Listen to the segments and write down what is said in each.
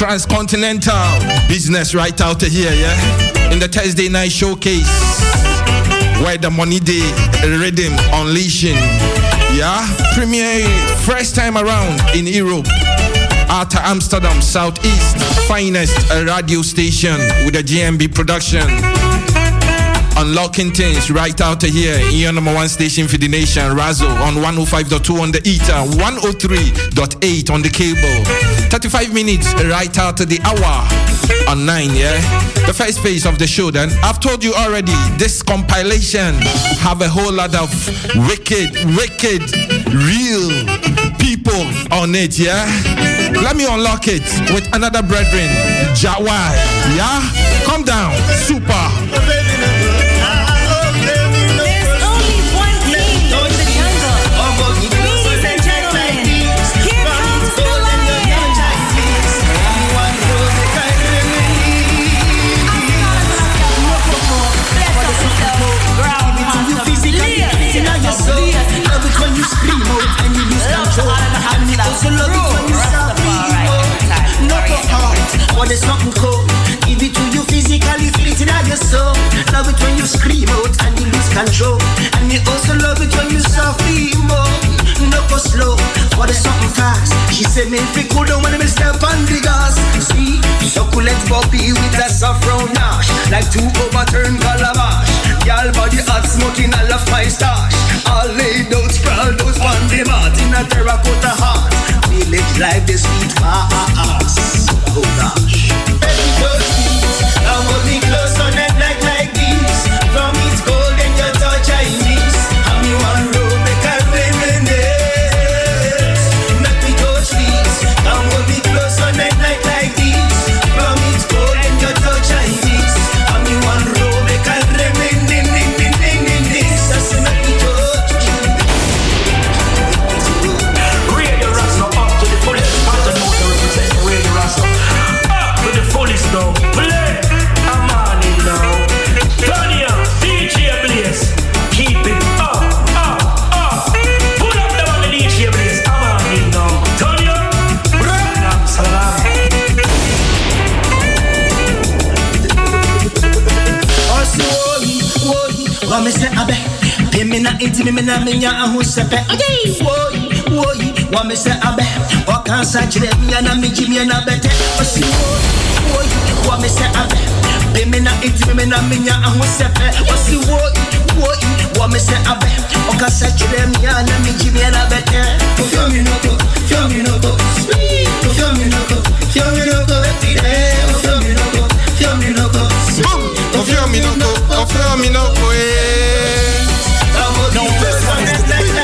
Transcontinental business right out here, yeah? In the Thursday night showcase, where the money day rhythm unleashing, yeah? Premiere first time around in Europe. Out Amsterdam, Southeast, finest radio station with a GMB production. Unlocking things right out here in your number one station for the nation, Razo, on 105.2 on the ether, 103.8 on the cable. 35 minutes right out of the hour on 9, yeah? The first phase of the show then. I've told you already, this compilation have a whole lot of wicked, real people on it, yeah? Let me unlock it with another brethren, Jawai, yeah? Come down, super. Also love it when you start feeling not your heart, what is something cold. Give it to you physically, feel it in your soul. Love it when you scream out and you lose control. And you also love it when you start feeling more. No go slow, what is something fast. She said me if it cool down when I step on the gas. See, succulent Bobby with that saffron nash, like two overturned calabash. Y'all body hot smoking all of my stash. All laid out, sprawled out on the mat in a terracotta heart. We live life this sweet fast. Oh gosh. Baby, touch me, I hold me close on that like this. From it's cold and your touch I miss. I'm you one row, make I reminisce. Make me touch this, I hold me close on that like this. From it's cold and your touch I miss. I'm you one row, make I reminisce. That's make me touch you. Radio Rasta up to the fullest. Afternoon represent Radio Rasta up to the fullest now. Play a money now. Tanya, DJ Blaze, keep it up. Put up the one DJ Blaze. A money now. Tanya, salam. Wa me se abe pe me na enti me na me nya ahosepe woi wa me se abe o kan sa kire me na me ji me na bete o si woi wa me se abe pe me na enti me na me nya ahosepe o si woi wa me se abe o kan sa kire me na me ji me na bete o fio mi no go sweet o fio mi no go tire o fio mi no go No, this one is the big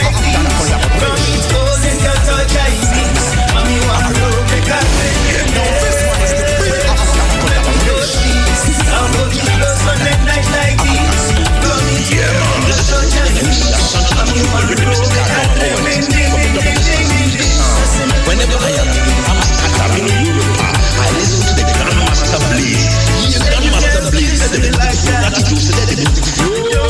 whenever I am in Amsterdam in Europe, I listen to the Grandmaster Blaze. Grandmaster Blaze said the beautiful attitude, said the beautiful.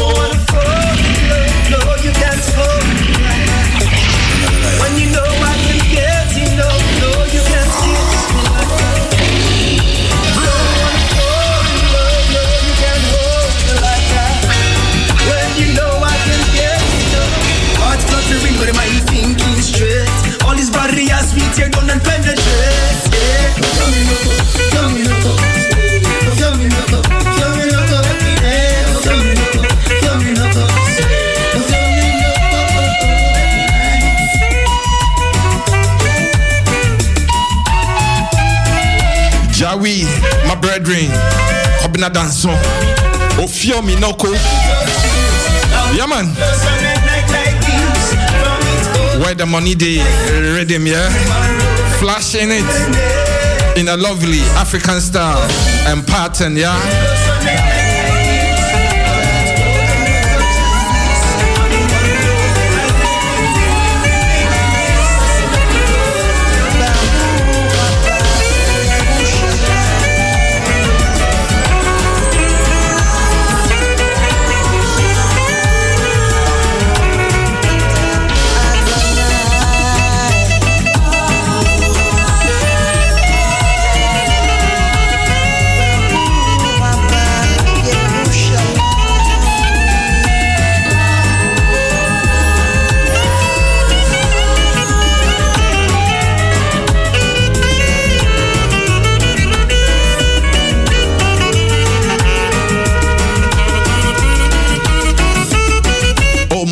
You can't smoke. When you know I can get, you know you can't skip. You can't hold me like that. When you know I can get, you know. Heart fluttering, but am I thinking straight? All these barriers we tear down and penetrate. Feel me no go. Feel me no go. Feel me no go. Feel me no go. Feel me no go. Feel me no go. Jawi, my brethren, Kobina Danson, Ofio Minoko. Yeah, man. Where the money they rhythm, yeah? Flashing it in a lovely African style and pattern, yeah?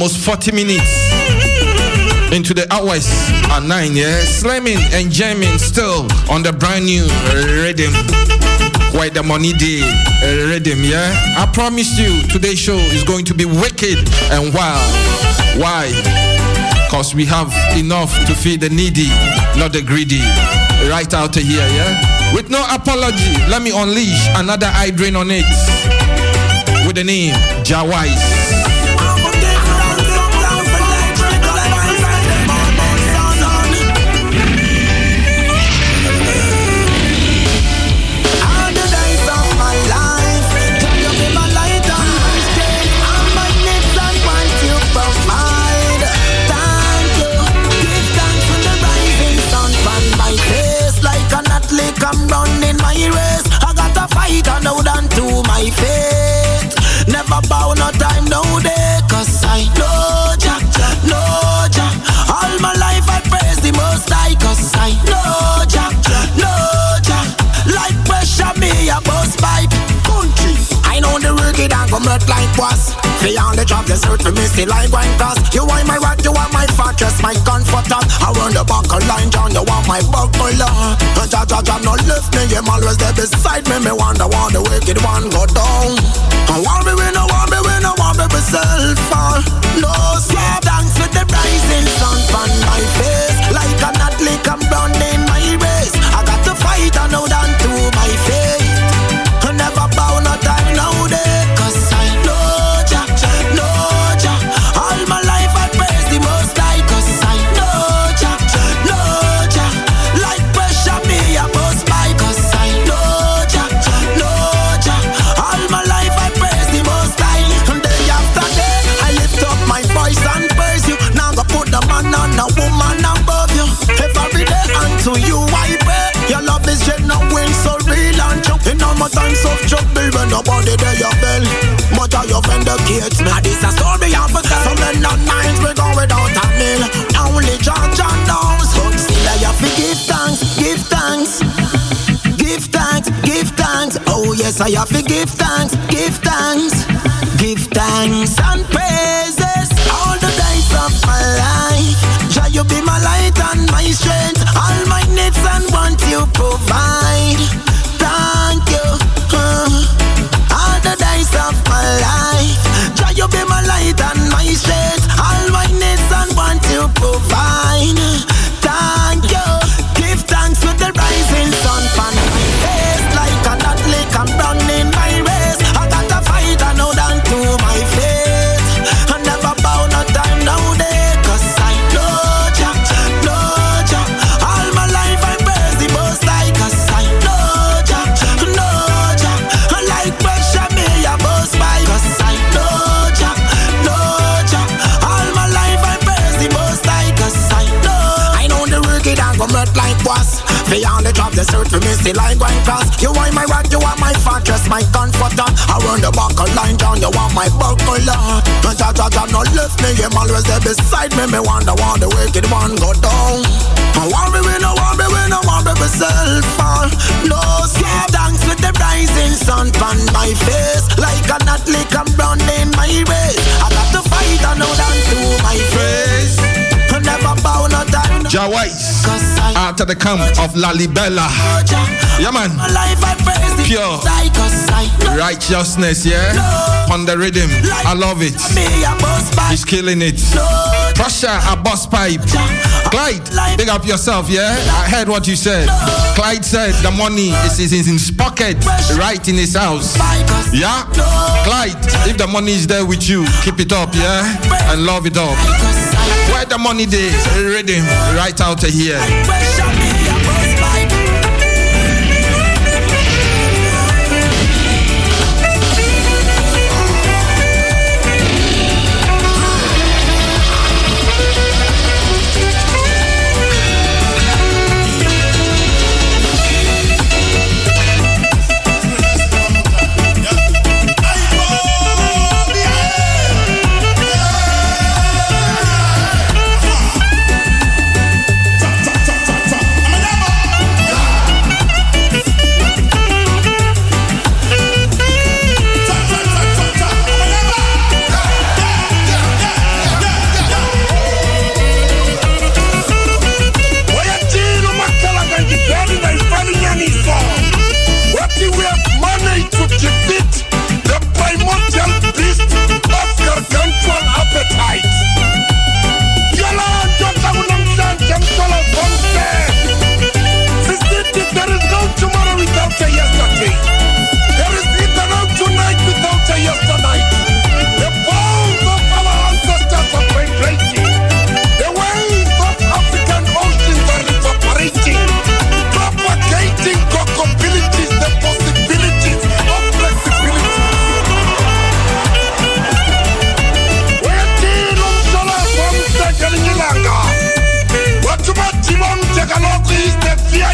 almost 40 minutes into the hours at 9, yeah? Slamming and jamming still on the brand new rhythm. Why the money day rhythm, yeah? I promise you, today's show is going to be wicked and wild. Why? Because we have enough to feed the needy, not the greedy. Right out of here, yeah? With no apology, let me unleash another eye drain on it. With the name, Jawise. I'm running my race. I got a fight and hold on to my faith. Never bow, no time, no day. Cause I know Jah, know Jah. All my life I praise the Most High. Cause I know Jah, know Jah. Like pressure me a bust pipe. Country, I know the wicked and come out like was. Beyond the job, the search for me still like wine cross. You want my rock, you want my fortress, my comforter. Around the back of line, John, you want my buckler. Jah no lift me, him always there beside me. Me wonder why the wicked one go down. I want me win, I want me win, I want me myself fall. No sleep, thanks for the rising sun on my face. Like an athlete, I'm running my race. I got to fight and hold on to my faith. I never bow, no time, no day. Cause I know Jah, know Jah. All my life I praise the Most High. Cause I know Jah, know Jah. Like pressure me a bust by. Cause I know Jah, know Jah. All my life I praise the Most High. And day after day I lift up my voice and praise you. Now go put the man and a woman above you. Every day unto you I pray. Your love is genuine, so real and true. In all my times of trouble, when nobody there your bell, much of your vindicates me. This a story of a tell. Some men on minds we go without a meal. Only John knows. But still I have to give thanks, give thanks. Give thanks, give thanks. Oh yes, I have to give thanks, give thanks. Give thanks and praises all the days of my life. Jah, you be my light and my strength. All my needs and wants you provide. Thank you. All the days of my life. Jah, you be my light and my strength. All my needs and wants you provide. Thank you. Give thanks for the rising sun on my face. Like an athlete, I'm running my race. I got to fight and hold on to my faith. I never bow, no time, no day. Cause I know Jah, know Jah. All my life I praise the Most High. Cause I know Jah, know Jah. Like pressure me a bust by. Cause I know Jah, know Jah. All my life I praise the Most High. Cause I know the wicked and come out like was. Beyond the job, the search for me still like wine cross. You want my rock, you want my fortress, my comforter. Around the back of line, John, you want my buckler. Jah no lift me, him always there beside me. Me wonder why the wicked one go down. I want me win, I want me win, I want me myself fall. No sleep, thanks for the rising sun on my face. Like an athlete, I'm running my race. I got to fight and hold on to my face. Never bow, no time. Jawise, out of the camp of Lalibela. Yeah, man. Pure righteousness, yeah. On the rhythm, I love it. He's killing it. Pressure, a boss pipe. Clyde, big up yourself, yeah. I heard what you said. Clyde said the money is in his pocket, right in his house. Yeah, Clyde, if the money is there with you, keep it up, yeah, and love it up. Where the money day, rhythm, right out of here.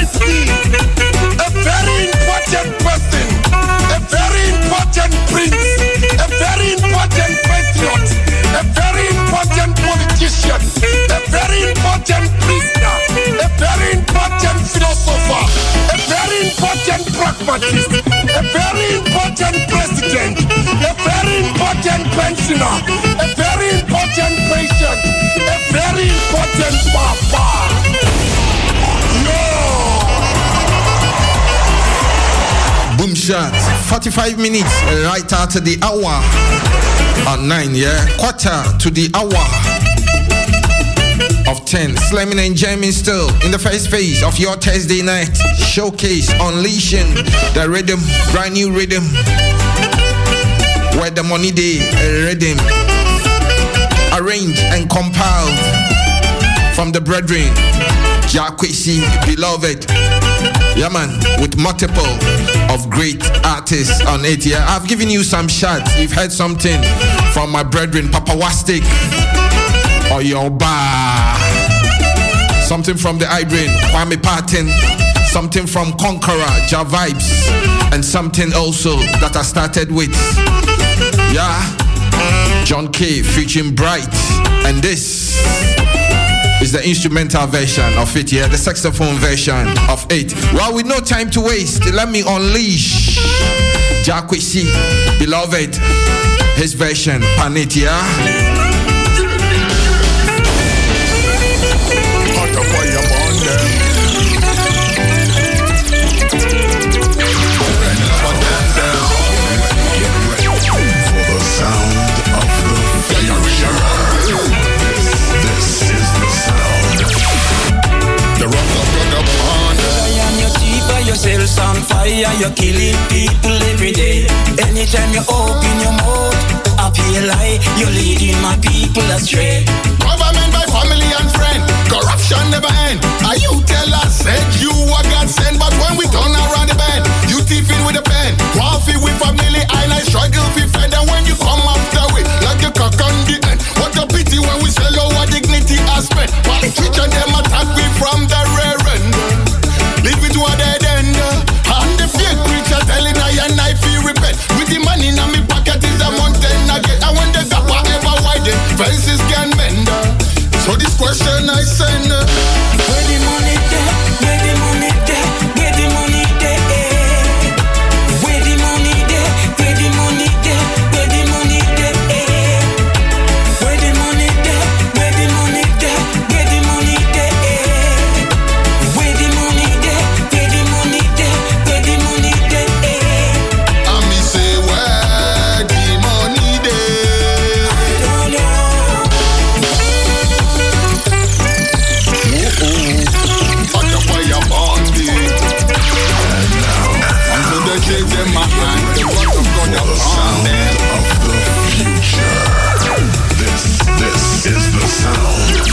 Majesty, a very important person, a very important prince, a very important patriot, a very important politician, a very important prisoner, a very important philosopher, a very important pragmatist, a very important president, a very important pensioner, a very important patient, a very important papa. Boom shot. 45 minutes right after the hour. At 9, yeah. Quarter to the hour of 10. Slamming and jamming still in the first phase of your Thursday night showcase. Unleashing the rhythm, brand new rhythm. Where the money day rhythm. Arranged and compiled from the brethren. Jacquees, beloved. Yeah, man, with multiple of great artists on it. Yeah, I've given you some shots. You've heard something from my brethren, Papa Wastic, or Yoba. Something from the Ibrain, Kwame Patton. Something from Conqueror, Ja Vibes. And something also that I started with. Yeah, John K featuring Bright. And this is the instrumental version of it, yeah, the saxophone version of it. Well, with no time to waste, let me unleash Jacquees, beloved, his version, Panit, yeah. Yourself on fire, you're killing people every day. Anytime you open your mouth, I feel like you're leading my people astray. Government by family and friend, corruption never end. Are you tell us said you are God sent, but when we turn around the bend, you thieving with a pen, coffee with family, and I struggle with friend. And when you come after we, like a cock on the end. What a pity when we sell our dignity aspect. While the teacher them attack we from the rear end. Leave it to a dead end. And the fake preacher telling I and I feel repent. With the money in my pocket is a mountain again. And when the gap ever widen, fences can mend. So this question I send. Where the money there? Where the money there? Where the money there? Where the money there? Where the money there? Where the money there? Where the money there? Where the money there? Where the money there? Where the money there? Where the money there? Where the money there? And me say where the money there? I don't know. Hot up by your body. And so the shades in my hand, the bottom got the sound of the future. This is the sound.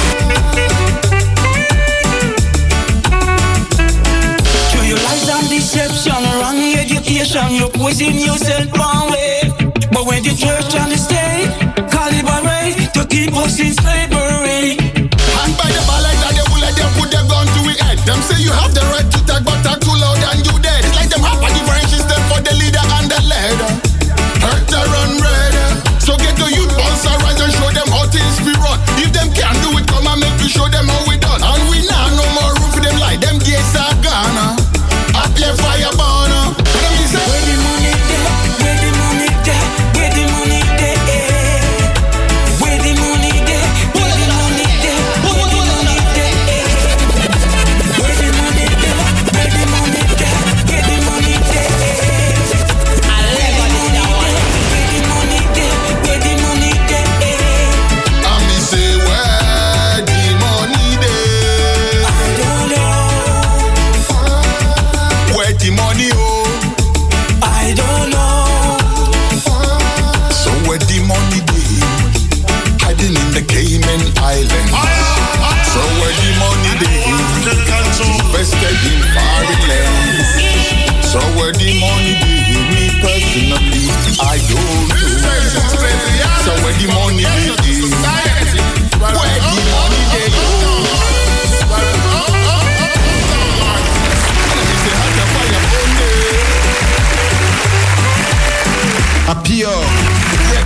Through your lies and deception, wrong education, you poison yourself wrong way. But when the church and the state collaborate to keep us in slavery. And by the ballot and the bullet, they put their gun to the head. Them say you have the right to talk, but talk too loud and you dead. It's like them have a different system for the leader and the leader. Hurt to run red. So get the youth bounce arise and show them how things be run. If them can't do it, come and make we show them how we done. And we now no more room for them like them gates are gone. Up your fire burner. Where the money there? Where the money there? Where the money there? Where the money there? Where the money there? Where the money there? Where the money there? Where the money there? Where the money there? I never did that one. Where the money there? Where the money there? And me say where the money there? I don't know. Where the money oh? I don't know. So where the money be? Hiding in the Cayman Islands. So where the money be? Invested in foreign lands. So where the money be? Me personally, I don't know. So where the money be? Where the money be?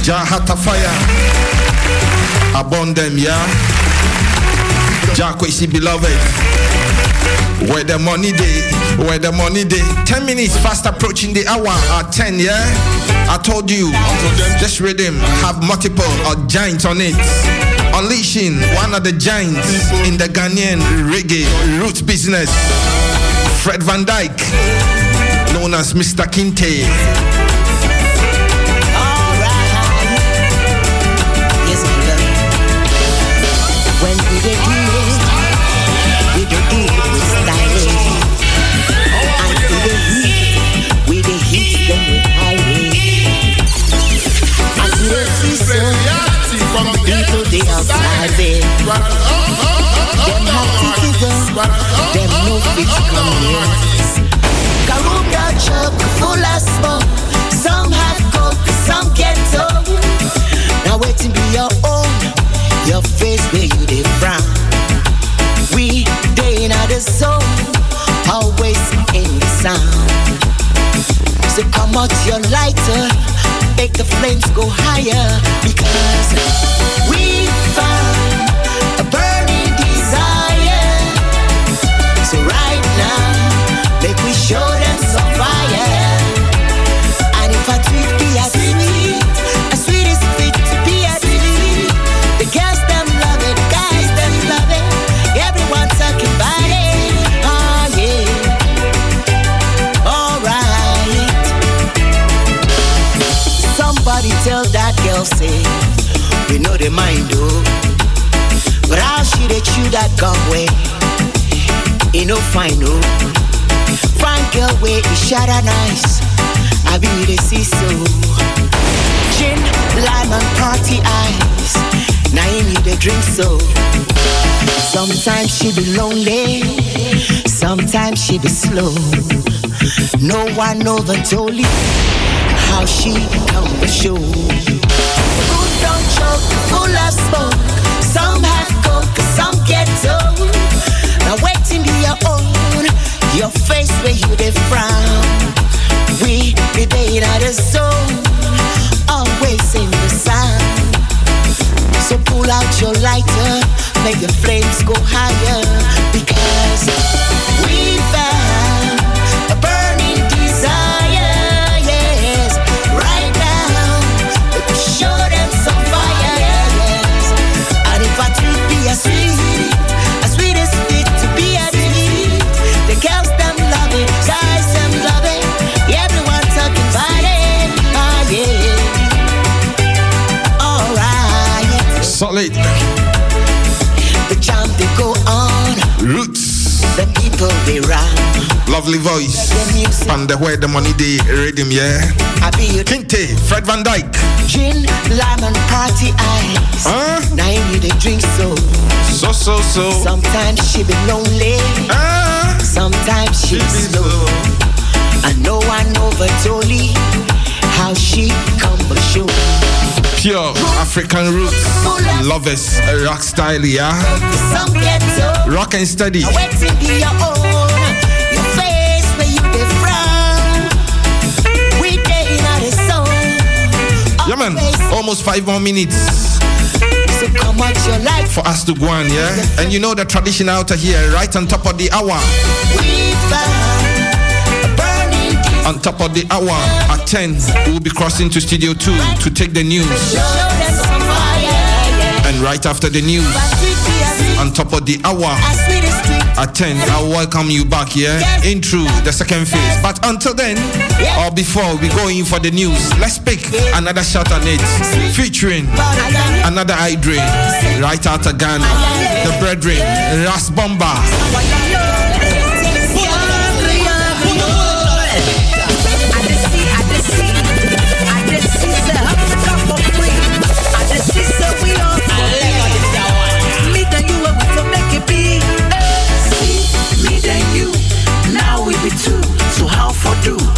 Jahata fire upon them, yeah. Jakwesi beloved. Where the money day, where the money day. 10 minutes fast approaching the hour at 10, yeah. I told you, this rhythm have multiple giants on it. Unleashing one of the giants in the Ghanaian reggae roots business, Fred Van Dyke, known as Mr. Kinte. When we do it with styling. And we the heat them with highway. As we see some people they outside there. Them have to give them no fit come here. Karuga truck full of smoke. Some have coke, some ghetto. Now waiting be your own. Your face where you dey frown. We day in the zone, always in the sound. So come out your lighter, make the flames go higher. Because we found a burning desire. So right now, make we show them some fire. And if I treat me as sweet, as sweet as fit to be as sweet. The girls them love it, guys them love it. Everyone talking about it. Oh yeah. Alright. Somebody tell that girl say, we know the mind oh. But how she they chew that gum way? You know fine oh. Fine girl way is shatter nice. I be the see so. Gin, lime and party ice. Now you need a drink so. Sometimes she be lonely, sometimes she be slow. No one over totally how she come to show. Good don't choke, full of smoke. Some have coke, some ghetto. Now waiting be your own, your face where you dey frown. We be day in the zone, always in the sound. So pull out your lighter, make the flames go higher. Because we found a burning desire, yes. Right now, we can show them some fire, yes. And if I treat me as sweet as fit to be as sweet. The girls them love it, guys them love it. Everyone talking about it, ah yeah. Solid. The jam they go on. Roots. The people they run. Lovely voice. And the where the money they rhythm, yeah. Kinte, Fred Van Dyke. Gin, lime and party ice. Now you need a drink so. So. Sometimes she be lonely. Sometimes she be slow. And no one over totally how she come but show. Pure African roots, lovers, rock style, yeah. Rock and steady. Yeah, man. Almost 5 more minutes for us to go on, yeah. And you know the tradition out here, right on top of the hour. On top of the hour at 10, we'll be crossing to Studio 2 to take the news. And right after the news, on top of the hour at 10, I'll welcome you back here in through the second phase. But until then, or before we go in for the news, let's pick another shot on it, featuring another eye drain right out of Ghana, the brethren, Ras Bomba. So how for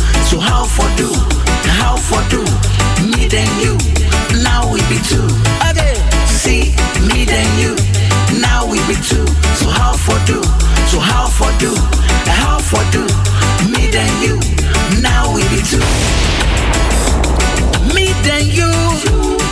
do, me then you, now we be two. Okay. See, me then you, now we be two. So how for do, me then you, now we be two. Me then you,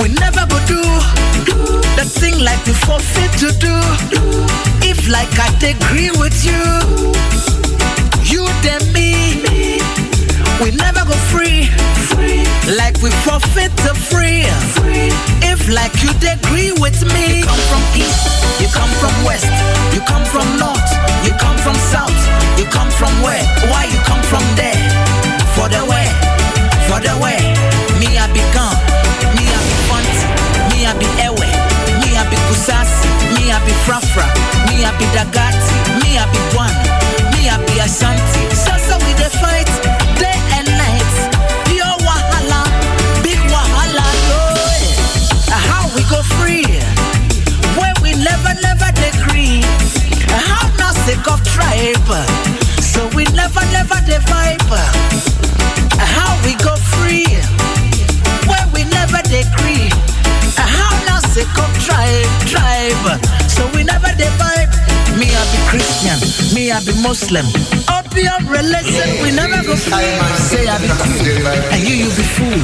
We never go do the thing like we forfeit to do. If like I agree with you, you then me. We never go free, like we forfeit to free. If like you agree with me, you come from east, you come from west, you come from north, you come from south, you come from where? Why you come from there? For the way, me I be gone, me I be fancy, me I be ewe, me I be kusasi, me I be frafra, me I be dagati, me I be one, me I be ashanti. So we dey fight day and night, pure wahala, big wahala, how we go free, where we never agree, how not sick of tribe, so we never the vibe, how we go free, where we never agree, how not sick of tribe, so we never the vibe. Me I be Christian, me I be Muslim, opium religion, we never go free. Say I be cool, and you be fool.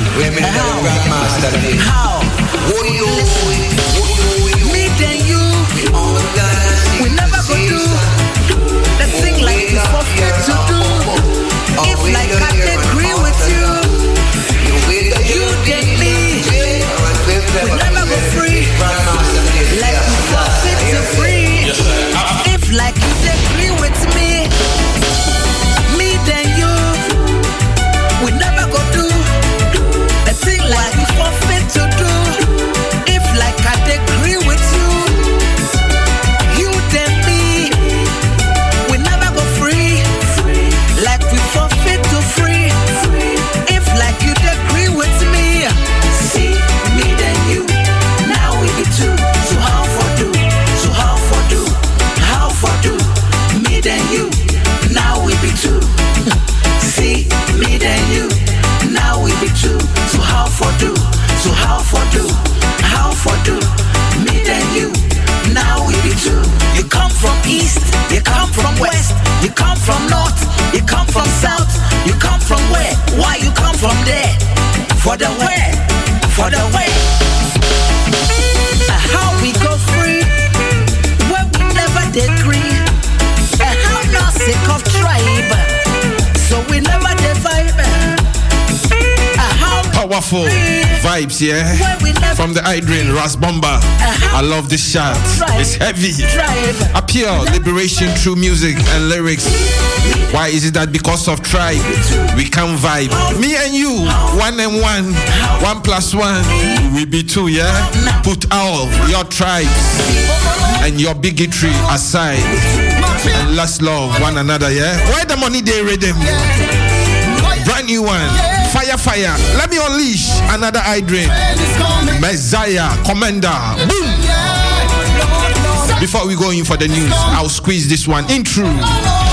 How? Me then you, we never go do the thing like we forfeit to do. If like I agree with you, you then me, we never go free, like we forfeit to free. If like you agree with me, me then you, we never go do the thing like we forfeit to do. If like I agree with you, you then me, we never go free, like we forfeit to free. If like you agree with me, see me then you, now we be two. So how for do? So how for do? How for do? Me then you, now we be two. See me then you, now we be two. So how for do? So how for do? How for do? Me then you, now we be two. You come from east, you come from west, you come from north, you come from south, you come from where? Why you come from there? For the where? For the way. How we go free, where we never agree, how not sick of tribe, so we never the vibe. Powerful vibes, yeah. From the Idrin Ras Bomba. I love this shot. It's heavy. A pure liberation through music and lyrics. Why is it that because of tribe we can't vibe? Me and you, 1 and 1, 1 plus 1, we be 2, yeah. Put all your tribes and your bigotry aside and let's love one another, yeah. Why the money they rhythm? Brand new one. Fire. Let me unleash another Idrin. Messiah, Commander. Boom. Before we go in for the news, I'll squeeze this one in true.